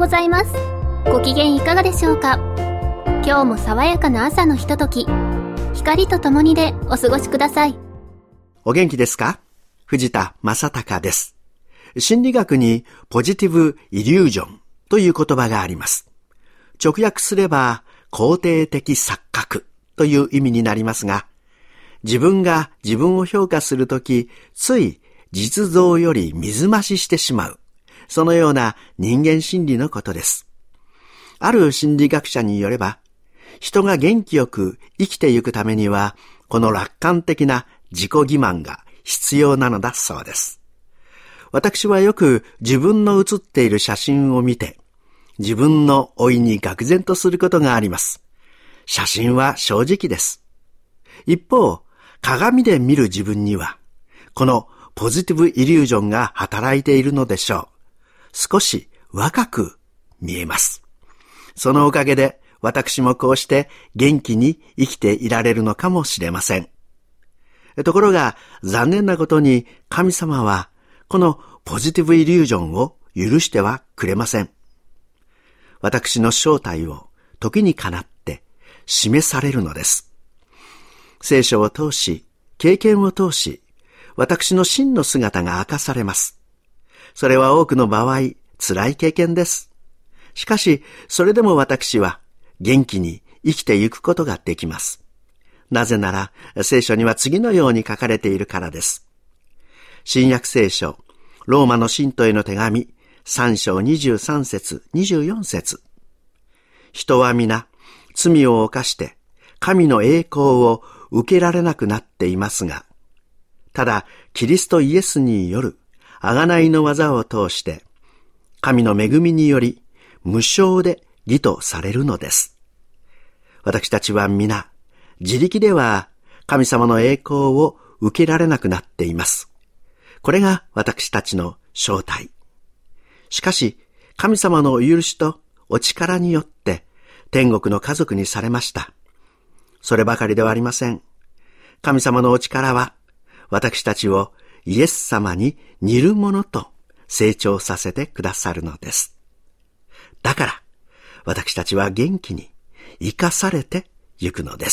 ございます。ご機嫌いかがでしょうか。今日も爽やかな朝のひととき、光とともにでお過ごしください。 お元気ですか？藤田正孝です。心理学にポジティブイリュージョンという言葉があります。直訳すれば肯定的錯覚という意味になりますが、自分が自分を評価するとき、つい実像より水増ししてしまう。そのような人間心理のことです。ある心理学者によれば、人が元気よく生きていくためには、この楽観的な自己欺瞞が必要なのだそうです。私はよく自分の写っている写真を見て、自分の老いに愕然とすることがあります。写真は正直です。一方、鏡で見る自分には、このポジティブイリュージョンが働いているのでしょう。少し若く見えます。そのおかげで私もこうして元気に生きていられるのかもしれません。ところが残念なことに神様はこのポジティブイリュージョンを許してはくれません。私の正体を時にかなって示されるのです。聖書を通し、経験を通し、私の真の姿が明かされます。それは多くの場合、辛い経験です。しかし、それでも私は元気に生きていくことができます。なぜなら、聖書には次のように書かれているからです。新約聖書、ローマの信徒への手紙、3章23節、24節。人は皆、罪を犯して、神の栄光を受けられなくなっていますが、ただ、キリストイエスによる贖いの技を通して、神の恵みにより、無償で義とされるのです。私たちは皆、自力では神様の栄光を受けられなくなっています。これが私たちの正体。しかし、神様のお許しとお力によって、天国の家族にされました。そればかりではありません。神様のお力は、私たちをイエス様に似るものと成長させてくださるのです。だから、私たちは元気に生かされてゆくのです。